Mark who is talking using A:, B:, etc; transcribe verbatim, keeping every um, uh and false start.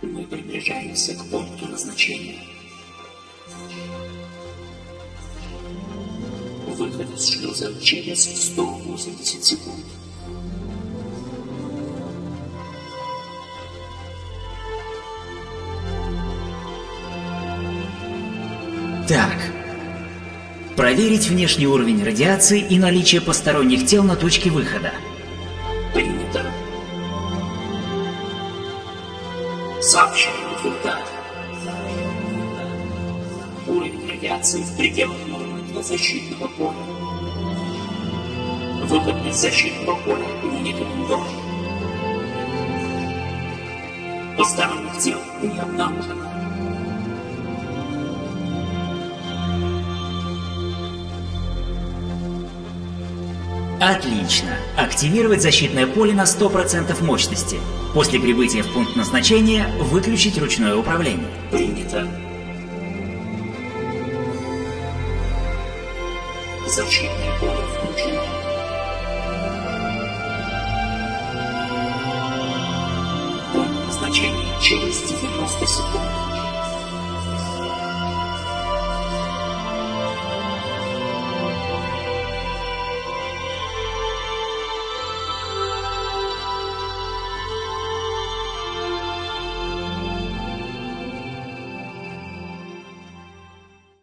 A: Мы приближаемся к пункту назначения. Выход из шлюза через сто восемьдесят секунд.
B: Так. Проверить внешний уровень радиации и наличие посторонних тел на точке выхода.
A: Принято. Сообщаю результат. Уровень радиации в пределах нормы для защитного поля. Выход из защитного поля не рекомендован. Посторонних тел не обнаружено.
B: Отлично. Активировать защитное поле на сто процентов мощности. После прибытия в пункт назначения выключить ручное управление.
A: Принято. Защитное поле включено. Пункт назначения через девяносто